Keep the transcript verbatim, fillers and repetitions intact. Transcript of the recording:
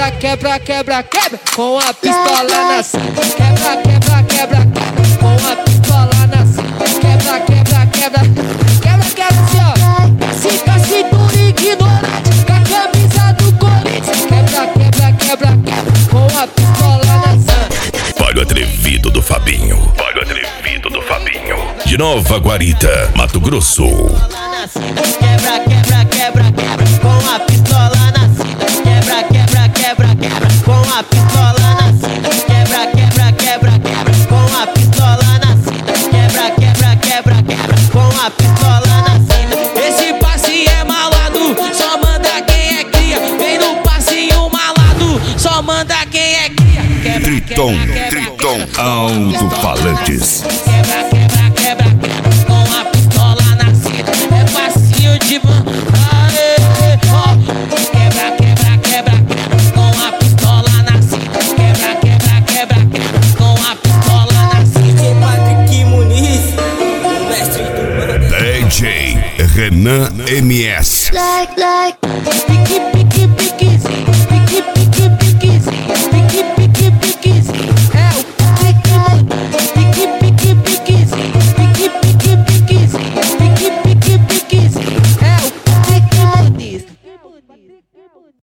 quebra, quebra, quebra, quebra, com a pistola na cinta. Quebra, quebra, quebra, quebra, com a pistola na cinta. Quebra, quebra, quebra, quebra, quebra, assim ó. Cinta, cintura ignorante, com a camisa do Corinthians. Quebra, quebra, quebra, quebra, com a pistola na cinta. Pago atrevido do Fabinho. Pago atrevido do Fabinho. De Nova Guarita, Mato Grosso. Quebra, quebra, quebra, quebra, com a pistola na cinta. Quebra, quebra, quebra, quebra, com a pistola na cinta. Quebra, quebra, quebra, quebra, com a pistola na cinta. Quebra, quebra, quebra, quebra, com a pistola na cinta. Esse passinho é malado, só manda quem é cria. Vem no passinho malado, só manda quem é cria. Quebra, Triton, quebra, quebra, Triton, alto-falantes. Quebra, quebra, quebra, quebra, com a pistola na cinta. É passinho de mão. Aê, ó. Quebra, quebra, quebra, quebra, com a pistola na cinta. Quebra, quebra, quebra, quebra, com a pistola na cinta. Patrick Muniz, o mestre do D J Renan M S. like, like, pique, pique.